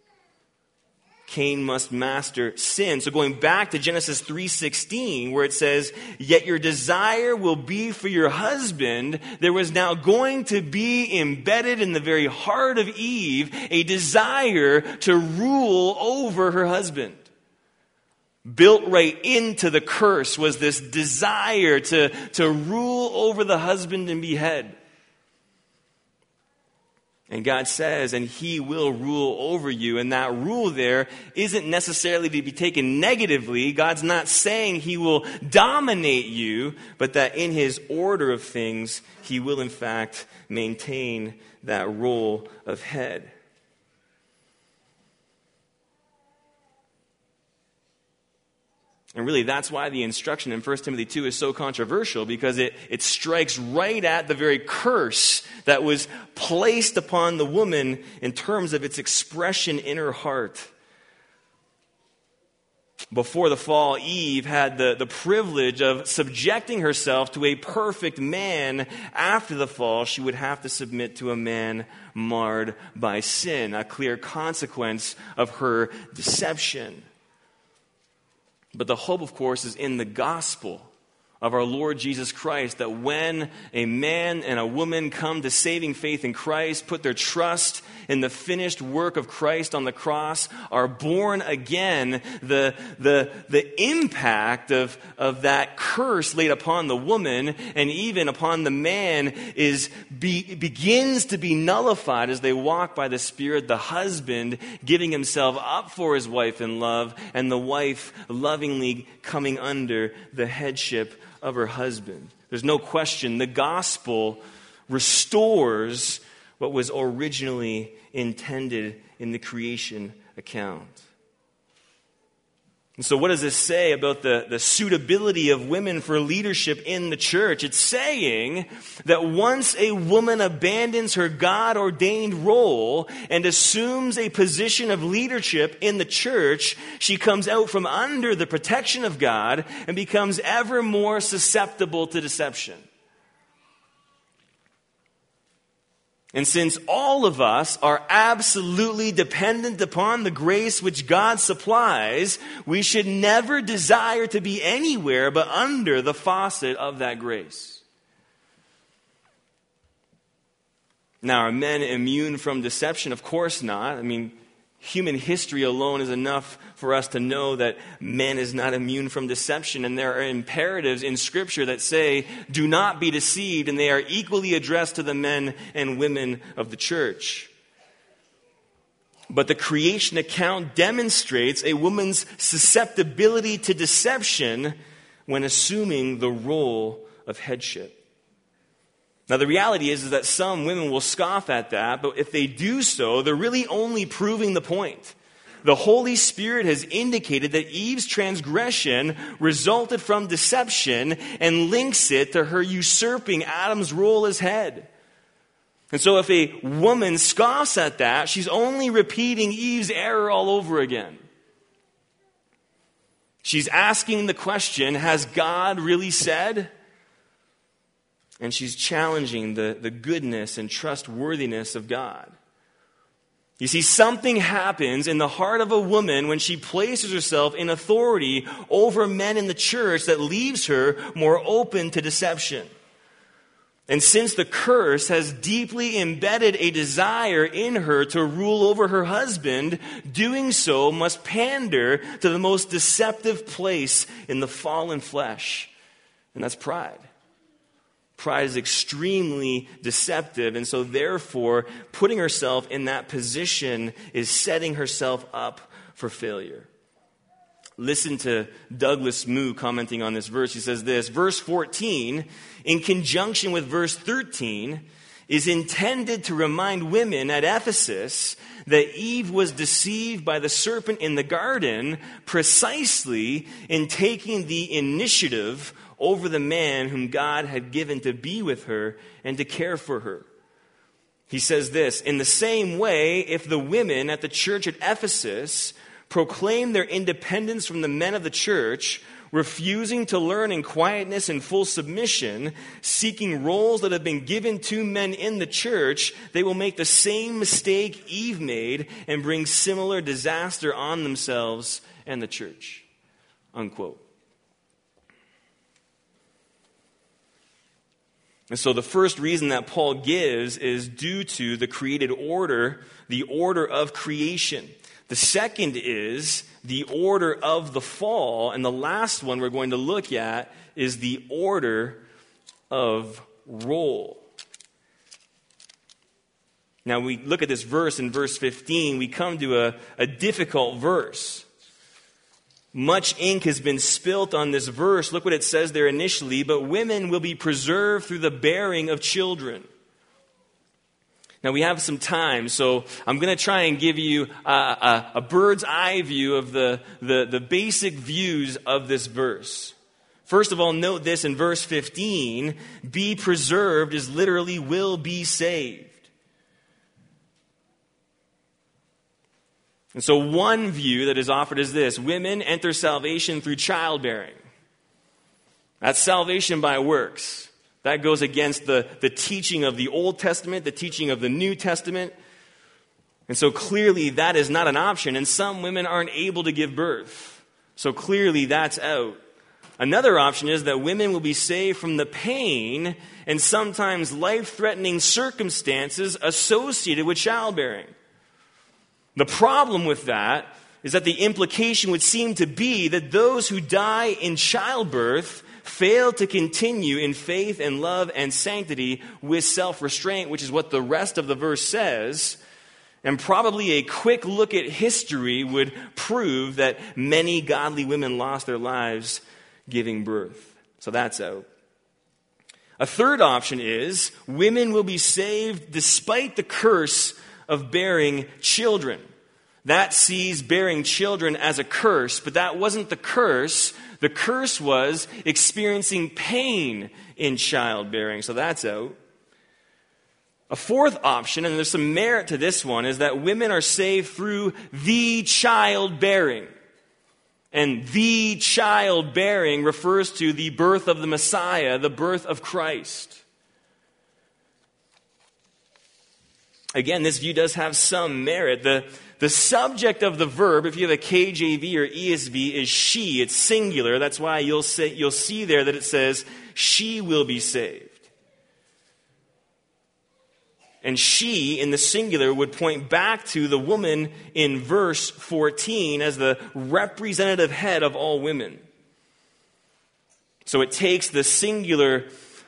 Cain must master sin. So going back to Genesis 3:16, where it says, "Yet your desire will be for your husband," there was now going to be embedded in the very heart of Eve a desire to rule over her husband. Built right into the curse was this desire to rule over the husband and be head. And God says, "And he will rule over you." And that rule there isn't necessarily to be taken negatively. God's not saying he will dominate you, but that in his order of things, he will in fact maintain that role of head. And really, that's why the instruction in 1 Timothy 2 is so controversial, because it strikes right at the very curse that was placed upon the woman in terms of its expression in her heart. Before the fall, Eve had the privilege of subjecting herself to a perfect man. After the fall, she would have to submit to a man marred by sin, a clear consequence of her deception. But the hope, of course, is in the gospel of our Lord Jesus Christ, that when a man and a woman come to saving faith in Christ, put their trust in the finished work of Christ on the cross, are born again, the impact of that curse laid upon the woman and even upon the man begins to be nullified as they walk by the Spirit, the husband giving himself up for his wife in love, and the wife lovingly coming under the headship of her husband. There's no question the gospel restores what was originally intended in the creation account. And so what does this say about the suitability of women for leadership in the church? It's saying that once a woman abandons her God-ordained role and assumes a position of leadership in the church, she comes out from under the protection of God and becomes ever more susceptible to deception. And since all of us are absolutely dependent upon the grace which God supplies, we should never desire to be anywhere but under the faucet of that grace. Now, are men immune from deception? Of course not. I mean, human history alone is enough for us to know that man is not immune from deception. And there are imperatives in Scripture that say, do not be deceived, and they are equally addressed to the men and women of the church. But the creation account demonstrates a woman's susceptibility to deception when assuming the role of headship. Now, the reality is that some women will scoff at that, but if they do so, they're really only proving the point. The Holy Spirit has indicated that Eve's transgression resulted from deception and links it to her usurping Adam's role as head. And so if a woman scoffs at that, she's only repeating Eve's error all over again. She's asking the question, has God really said? And she's challenging the goodness and trustworthiness of God. You see, something happens in the heart of a woman when she places herself in authority over men in the church that leaves her more open to deception. And since the curse has deeply embedded a desire in her to rule over her husband, doing so must pander to the most deceptive place in the fallen flesh, and that's pride. Pride is extremely deceptive, and so therefore, putting herself in that position is setting herself up for failure. Listen to Douglas Moo commenting on this verse. He says this, verse 14, in conjunction with verse 13, is intended to remind women at Ephesus that Eve was deceived by the serpent in the garden precisely in taking the initiative over the man whom God had given to be with her and to care for her. He says this, in the same way, if the women at the church at Ephesus proclaim their independence from the men of the church, refusing to learn in quietness and full submission, seeking roles that have been given to men in the church, they will make the same mistake Eve made and bring similar disaster on themselves and the church. Unquote. And so the first reason that Paul gives is due to the created order, the order of creation. The second is the order of the fall. And the last one we're going to look at is the order of role. Now we look at this verse in verse 15. We come to a difficult verse. Much ink has been spilt on this verse. Look what it says there initially. But women will be preserved through the bearing of children. Now we have some time, so I'm going to try and give you a bird's eye view of the basic views of this verse. First of all, note this in verse 15. Be preserved is literally will be saved. And so one view that is offered is this. Women enter salvation through childbearing. That's salvation by works. That goes against the teaching of the Old Testament, the teaching of the New Testament. And so clearly that is not an option. And some women aren't able to give birth. So clearly that's out. Another option is that women will be saved from the pain and sometimes life-threatening circumstances associated with childbearing. The problem with that is that the implication would seem to be that those who die in childbirth fail to continue in faith and love and sanctity with self-restraint, which is what the rest of the verse says. And probably a quick look at history would prove that many godly women lost their lives giving birth. So that's out. A third option is women will be saved despite the curse of bearing children. That sees bearing children as a curse, but that wasn't the curse. The curse was experiencing pain in childbearing. So that's out. A fourth option, and there's some merit to this one, is that women are saved through the childbearing. And the childbearing refers to the birth of the Messiah, the birth of Christ. Again, this view does have some merit. The subject of the verb, if you have a KJV or ESV, is she. It's singular. That's why you'll see there that it says, she will be saved. And she, in the singular, would point back to the woman in verse 14 as the representative head of all women. So it takes the singular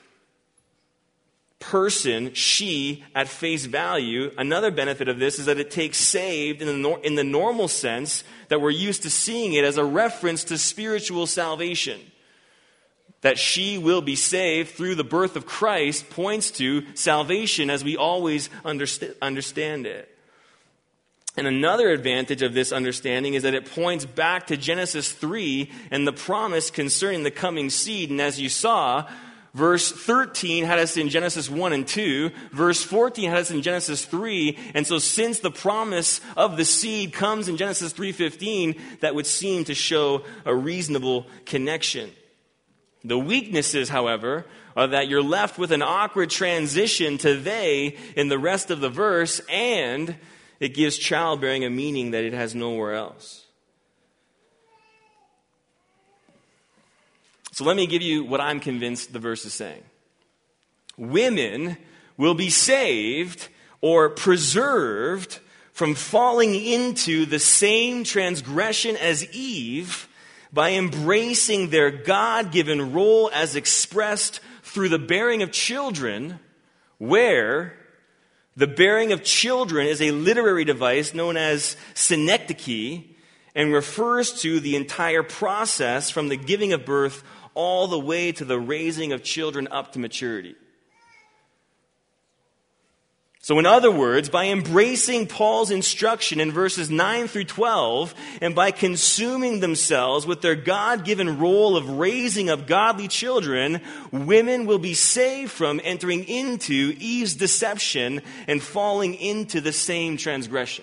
person, she, at face value. Another benefit of this is that it takes saved in the normal sense that we're used to seeing it as a reference to spiritual salvation. That she will be saved through the birth of Christ points to salvation as we always understand it. And another advantage of this understanding is that it points back to Genesis 3 and the promise concerning the coming seed. And as you saw, verse 13 had us in Genesis 1 and 2. Verse 14 had us in Genesis 3. And so since the promise of the seed comes in Genesis 3:15, that would seem to show a reasonable connection. The weaknesses, however, are that you're left with an awkward transition to they in the rest of the verse, and it gives childbearing a meaning that it has nowhere else. So let me give you what I'm convinced the verse is saying. Women will be saved or preserved from falling into the same transgression as Eve by embracing their God-given role as expressed through the bearing of children, where the bearing of children is a literary device known as synecdoche and refers to the entire process from the giving of birth all the way to the raising of children up to maturity. So in other words, by embracing Paul's instruction in verses 9 through 12, and by consuming themselves with their God-given role of raising up godly children, women will be saved from entering into Eve's deception and falling into the same transgression.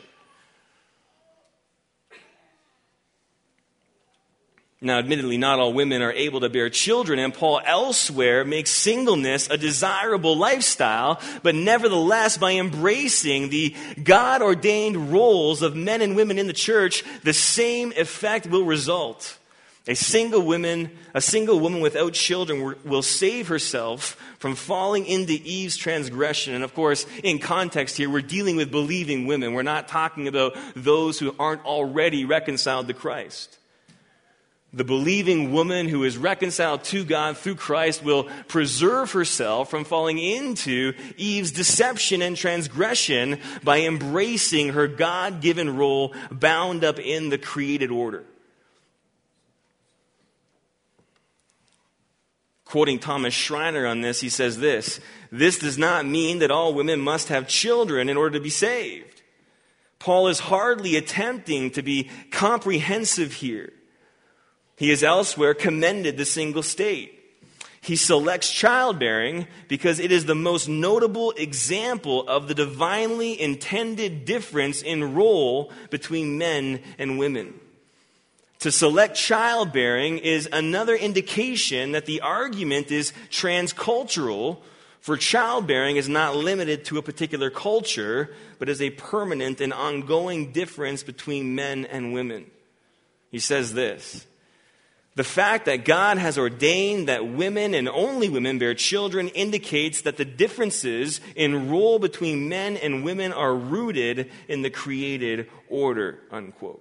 Now, admittedly, not all women are able to bear children, and Paul elsewhere makes singleness a desirable lifestyle, but nevertheless, by embracing the God-ordained roles of men and women in the church, the same effect will result. A single woman without children will save herself from falling into Eve's transgression. And of course, in context here, we're dealing with believing women. We're not talking about those who aren't already reconciled to Christ. The believing woman who is reconciled to God through Christ will preserve herself from falling into Eve's deception and transgression by embracing her God-given role bound up in the created order. Quoting Thomas Schreiner on this, he says this does not mean that all women must have children in order to be saved. Paul is hardly attempting to be comprehensive here. He has elsewhere commended the single state. He selects childbearing because it is the most notable example of the divinely intended difference in role between men and women. To select childbearing is another indication that the argument is transcultural, for childbearing is not limited to a particular culture, but is a permanent and ongoing difference between men and women. He says this: The fact that God has ordained that women and only women bear children indicates that the differences in role between men and women are rooted in the created order, unquote.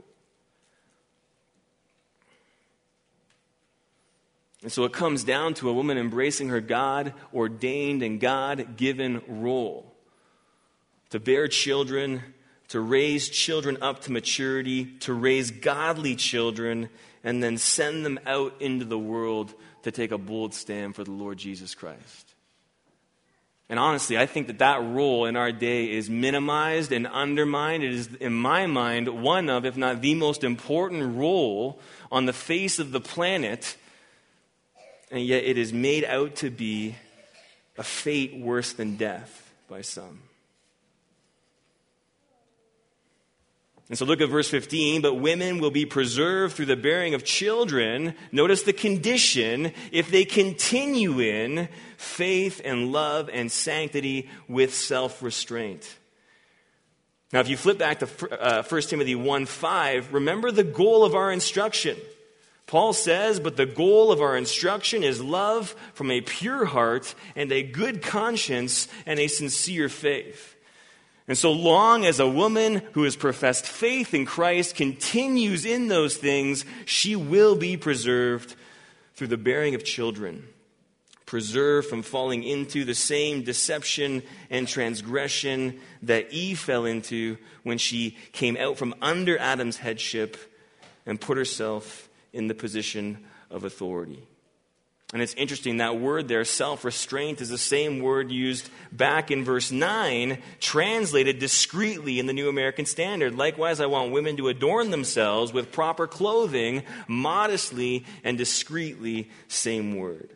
And so it comes down to a woman embracing her God-ordained and God-given role to bear children, to raise children up to maturity, to raise godly children, and then send them out into the world to take a bold stand for the Lord Jesus Christ. And honestly, I think that role in our day is minimized and undermined. It is, in my mind, one of, if not the most important role on the face of the planet, and yet it is made out to be a fate worse than death by some. And so look at verse 15. But women will be preserved through the bearing of children. Notice the condition: if they continue in faith and love and sanctity with self-restraint. Now, if you flip back to 1 Timothy 1:5, remember the goal of our instruction. Paul says, but the goal of our instruction is love from a pure heart and a good conscience and a sincere faith. And so long as a woman who has professed faith in Christ continues in those things, she will be preserved through the bearing of children, preserved from falling into the same deception and transgression that Eve fell into when she came out from under Adam's headship and put herself in the position of authority. And it's interesting, that word there, self-restraint, is the same word used back in verse 9, translated discreetly in the New American Standard. Likewise, I want women to adorn themselves with proper clothing, modestly and discreetly, same word.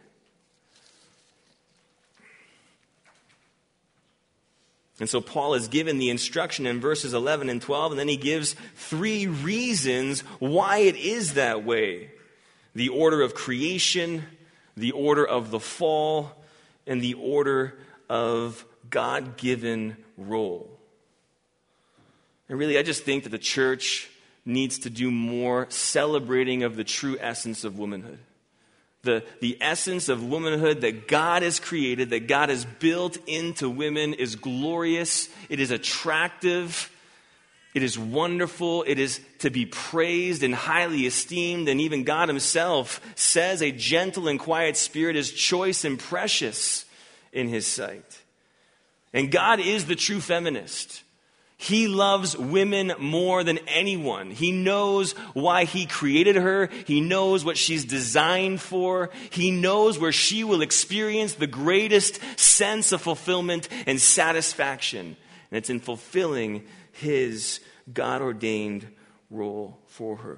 And so Paul is given the instruction in verses 11 and 12, and then he gives 3 reasons why it is that way. The order of creation, the order of the fall, and the order of God-given role. And really, I just think that the church needs to do more celebrating of the true essence of womanhood. The essence of womanhood that God has created, that God has built into women, is glorious. It is attractive. It is wonderful. It is to be praised and highly esteemed. And even God himself says a gentle and quiet spirit is choice and precious in his sight. And God is the true feminist. He loves women more than anyone. He knows why he created her. He knows what she's designed for. He knows where she will experience the greatest sense of fulfillment and satisfaction. And it's in fulfilling his God-ordained role for her.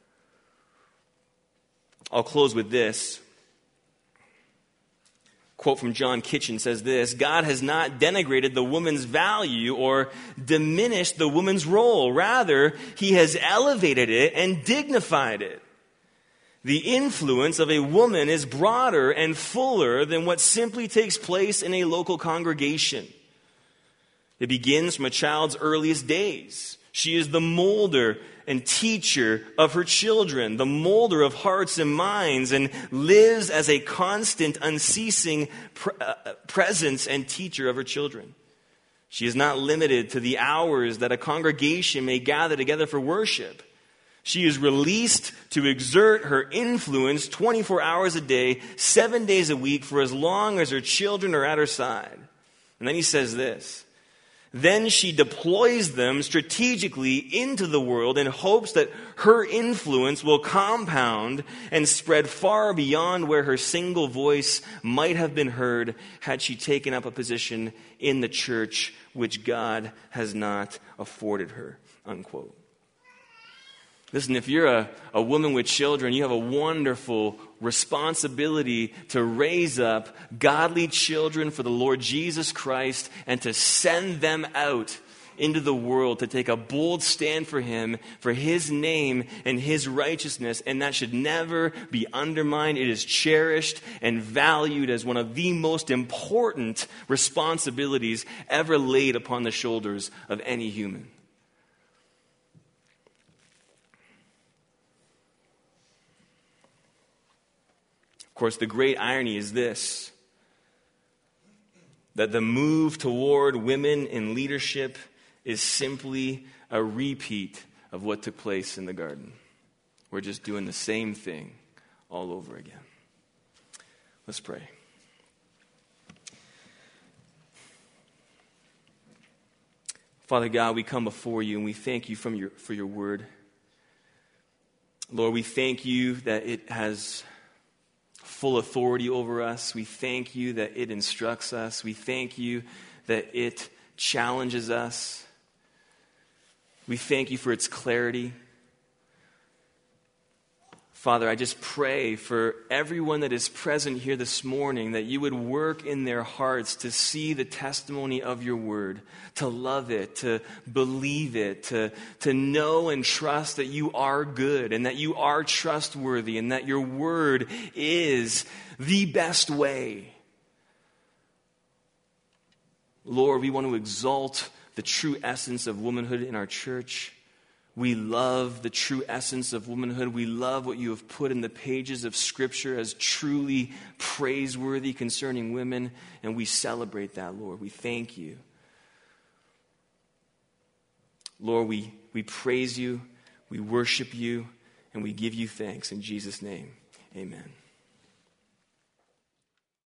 I'll close with this. Quote from John Kitchen says this: God has not denigrated the woman's value or diminished the woman's role. Rather, he has elevated it and dignified it. The influence of a woman is broader and fuller than what simply takes place in a local congregation. It begins from a child's earliest days. She is the molder and teacher of her children, the molder of hearts and minds, and lives as a constant, unceasing presence and teacher of her children. She is not limited to the hours that a congregation may gather together for worship. She is released to exert her influence 24 hours a day, 7 days a week, for as long as her children are at her side. And then he says this: then she deploys them strategically into the world in hopes that her influence will compound and spread far beyond where her single voice might have been heard had she taken up a position in the church which God has not afforded her, unquote. Listen, if you're a woman with children, you have a wonderful responsibility to raise up godly children for the Lord Jesus Christ and to send them out into the world to take a bold stand for him, for his name and his righteousness. And that should never be undermined. It is cherished and valued as one of the most important responsibilities ever laid upon the shoulders of any human. course, the great irony is this, that the move toward women in leadership is simply a repeat of what took place in the garden. We're just doing the same thing all over again. Let's pray. Father God, we come before you and we thank you for your word. Lord, we thank you that it has full authority over us. We thank you that it instructs us. We thank you that it challenges us. We thank you for its clarity. Father, I just pray for everyone that is present here this morning that you would work in their hearts to see the testimony of your word, to love it, to believe it, to know and trust that you are good and that you are trustworthy and that your word is the best way. Lord, we want to exalt the true essence of womanhood in our church. We love the true essence of womanhood. We love what you have put in the pages of Scripture as truly praiseworthy concerning women, and we celebrate that, Lord. We thank you. Lord, we praise you, we worship you, and we give you thanks. In Jesus' name, amen.